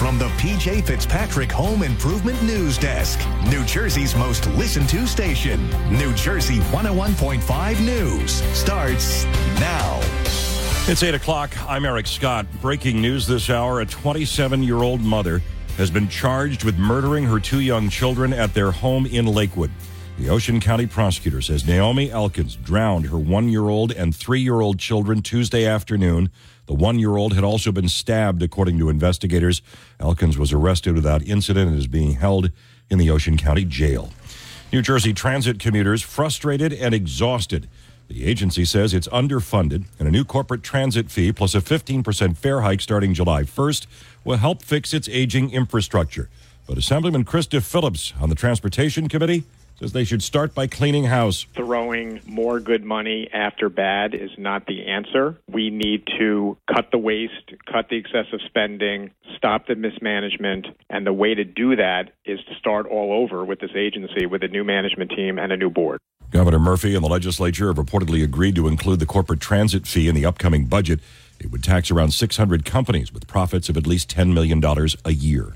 from the PJ Fitzpatrick Home Improvement News Desk, New Jersey's most listened to station. New Jersey 101.5 News starts now. It's 8 o'clock. I'm Eric Scott. Breaking news this hour. A 27-year-old mother has been charged with murdering her two young children at their home in Lakewood. The Ocean County prosecutor says Naomi Elkins drowned her 1-year-old and 3-year-old children Tuesday afternoon. The 1-year-old had also been stabbed, according to investigators. Elkins was arrested without incident and is being held in the Ocean County jail. New Jersey transit commuters frustrated and exhausted. The agency says it's underfunded, and a new corporate transit fee plus a 15% fare hike starting July 1st will help fix its aging infrastructure. But Assemblyman Krista Phillips on the Transportation Committee says they should start by cleaning house. Throwing more good money after bad is not the answer. We need to cut the waste, cut the excessive spending, stop the mismanagement, and the way to do that is to start all over with this agency with a new management team and a new board. Governor Murphy and the legislature have reportedly agreed to include the corporate transit fee in the upcoming budget. It would tax around 600 companies with profits of at least $10 million a year.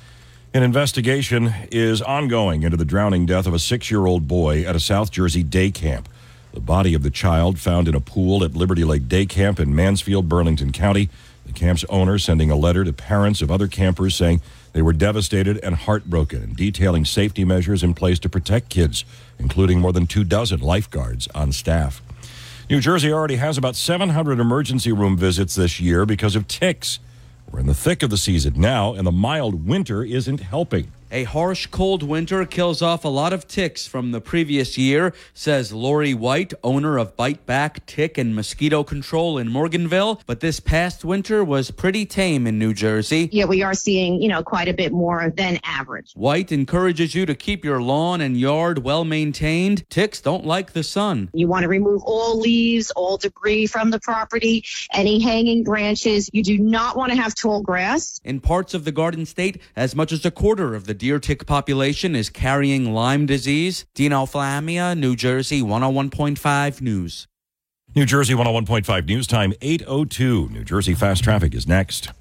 An investigation is ongoing into the drowning death of a 6-year-old boy at a South Jersey day camp. The body of the child found in a pool at Liberty Lake Day Camp in Mansfield, Burlington County. The camp's owner sending a letter to parents of other campers saying they were devastated and heartbroken and detailing safety measures in place to protect kids, including more than 24 lifeguards on staff. New Jersey already has about 700 emergency room visits this year because of ticks. We're in the thick of the season now, and the mild winter isn't helping. A harsh, cold winter kills off a lot of ticks from the previous year, says Lori White, owner of Bite Back Tick and Mosquito Control in Morganville. But this past winter was pretty tame in New Jersey. Yeah, we are seeing, quite a bit more than average. White encourages you to keep your lawn and yard well maintained. Ticks don't like the sun. You want to remove all leaves, all debris from the property, any hanging branches. You do not want to have tall grass. In parts of the Garden State, as much as a quarter of the deer tick population is carrying Lyme disease. Dino Flamia, New Jersey 101.5 News. New Jersey 101.5 News Time 8:02. New Jersey Fast Traffic is next.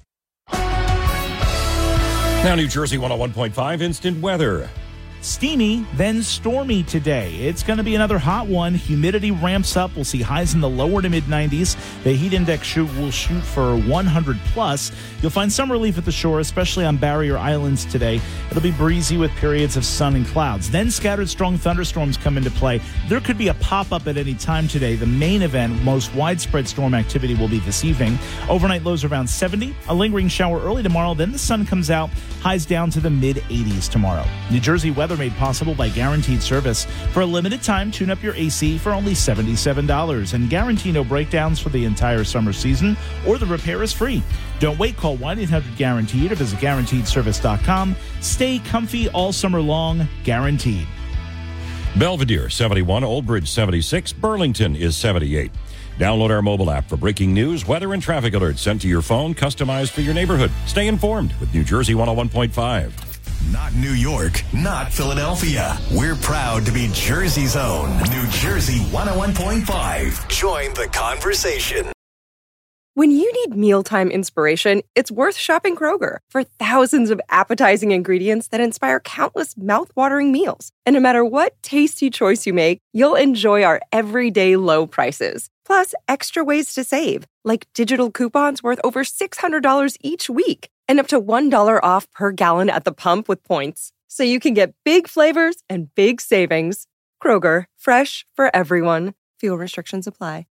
Now New Jersey 101.5 Instant Weather. Steamy, then stormy today. It's going to be another hot one. Humidity ramps up. We'll see highs in the lower to mid-90s. The heat index will shoot for 100+. You'll find some relief at the shore, especially on barrier islands today. It'll be breezy with periods of sun and clouds. Then scattered strong thunderstorms come into play. There could be a pop-up at any time today. The main event, most widespread storm activity, will be this evening. Overnight lows around 70. A lingering shower early tomorrow. Then the sun comes out. Highs down to the mid-80s tomorrow. New Jersey weather made possible by Guaranteed Service. For a limited time, tune up your AC for only $77 and guarantee no breakdowns for the entire summer season, or the repair is free. Don't wait. Call 1-800-GUARANTEED or visit GuaranteedService.com. Stay comfy all summer long. Guaranteed. Belvedere 71, Old Bridge 76, Burlington is 78. Download our mobile app for breaking news, weather, and traffic alerts sent to your phone, customized for your neighborhood. Stay informed with New Jersey 101.5. Not New York, not Philadelphia. We're proud to be Jersey's own New Jersey 101.5. Join the conversation. When you need mealtime inspiration, it's worth shopping Kroger for thousands of appetizing ingredients that inspire countless mouth-watering meals. And no matter what tasty choice you make, you'll enjoy our everyday low prices. Plus, extra ways to save, like digital coupons worth over $600 each week and up to $1 off per gallon at the pump with points. So you can get big flavors and big savings. Kroger, fresh for everyone. Fuel restrictions apply.